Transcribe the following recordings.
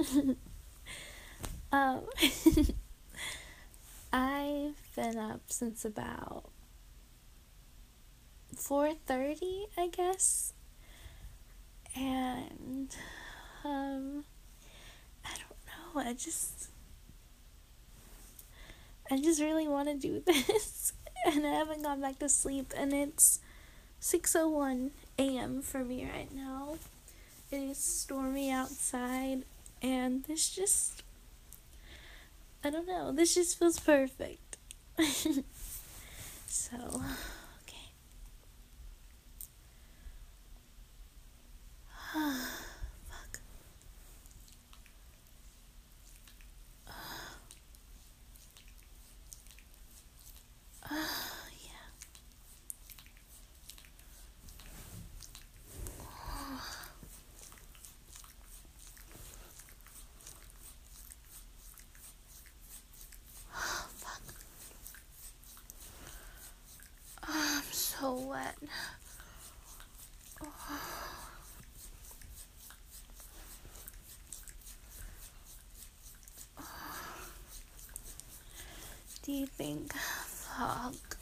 um, I've been up since about 4:30, I guess. And, I don't know, I just really want to do this. And I haven't gone back to sleep, and it's 6:01 a.m. for me right now. It is stormy outside, and I don't know, this just feels perfect. So, okay. Fuck. Yeah. Fuck. I'm so wet. Do you think, fuck,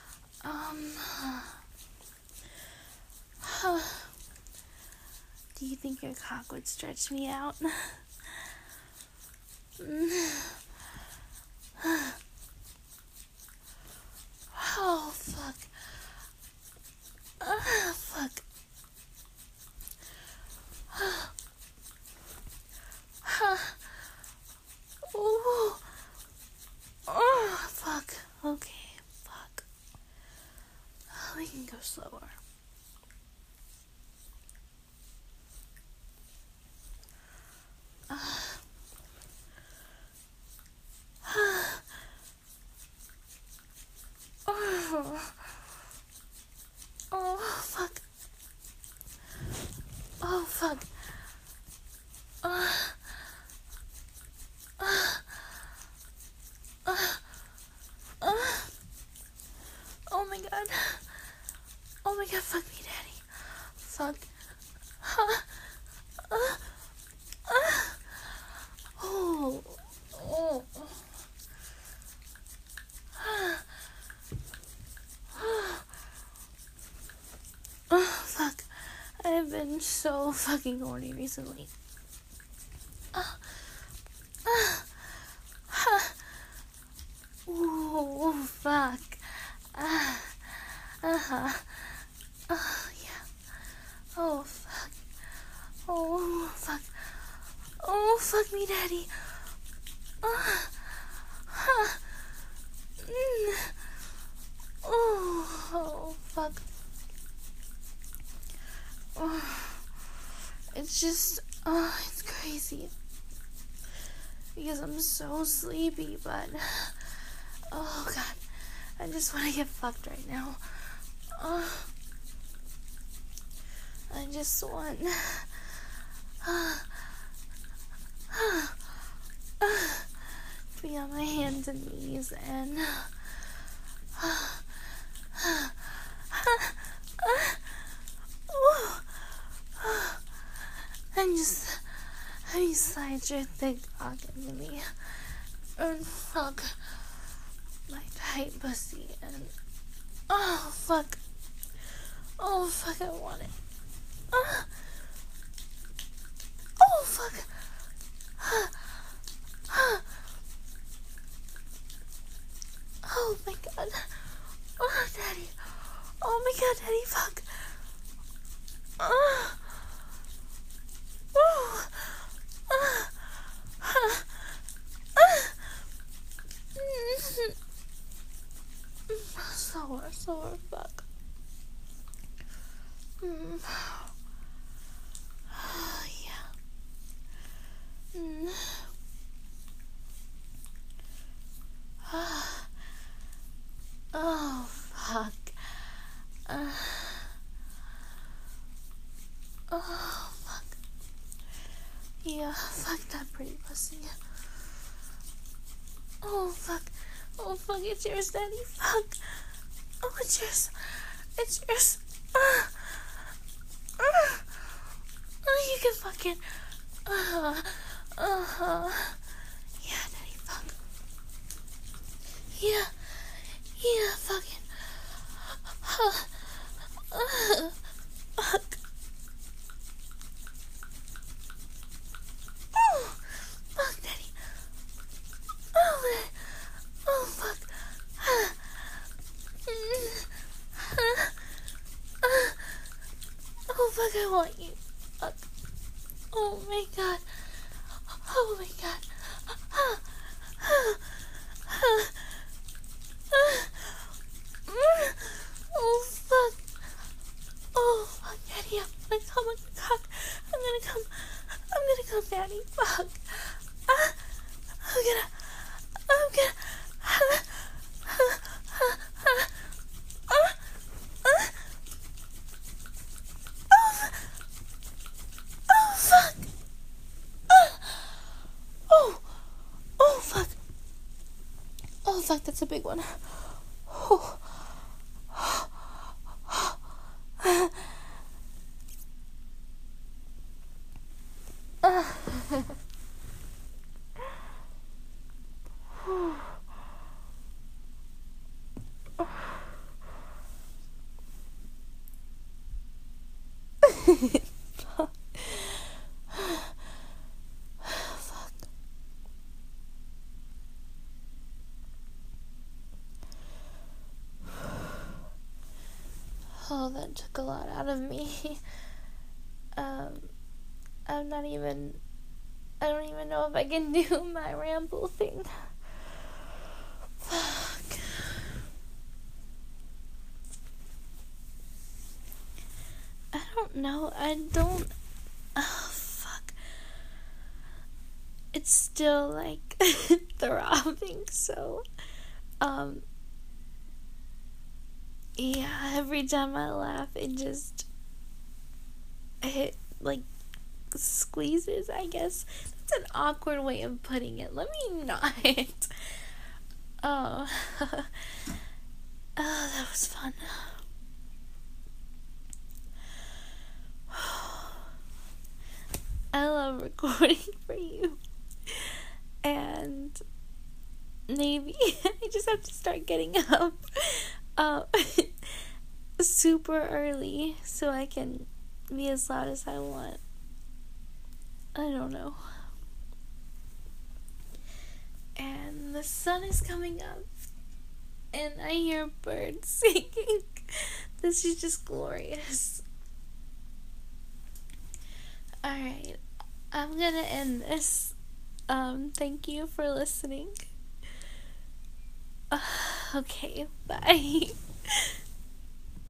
do you think your cock would stretch me out? Oh, fuck. Fuck. Ooh. Oh, fuck. Okay, fuck. We can go slower. Oh, fuck. Oh, fuck. Oh my god. Oh my god, fuck me, daddy. Fuck. Oh. Oh. Oh, fuck. I have been so fucking horny recently. Ooh, fuck. Yeah. Oh, fuck. Oh, fuck. Oh, fuck me, daddy. Oh, fuck. It's just, it's crazy. Because I'm so sleepy, but, oh, God. I just want to get fucked right now. I just want to be on my hands and knees and just slide your thick cock into me and fuck my tight pussy and oh fuck, I want it. Oh fuck. Oh my god. Oh daddy. Oh my god, daddy, fuck. Slower, fuck. Yeah. Oh, fuck. Oh, fuck. Yeah, fuck that pretty pussy. Oh, fuck. Oh, fuck, it's yours, daddy. Fuck. Oh, it's yours. It's yours. Oh, you can fuck it. Yeah, Daddy, fuck. Yeah, fucking. Fuck. Oh, fuck, Daddy. Oh, fuck. Oh, fuck, I want you. Fuck. Oh, my God. Oh, my God. Oh, fuck. Oh, fuck, Daddy. I'm gonna come. I'm gonna come, Daddy. Fuck. I'm gonna. Oh, fuck. Oh, fuck. Oh, fuck, that's a big one. Oh. Fuck. Oh, that took a lot out of me. I don't even know if I can do my ramble thing. Fuck. I don't know. Oh, fuck. It's still, like, throbbing, so, yeah, every time I laugh, it, like, squeezes, I guess. That's an awkward way of putting it. Let me not. Oh. Oh, that was fun. I love recording for you. And maybe I just have to start getting up super early so I can be as loud as I want. I don't know. And the sun is coming up and I hear birds singing. This is just glorious. Alright, I'm gonna end this. Thank you for listening. Okay, bye.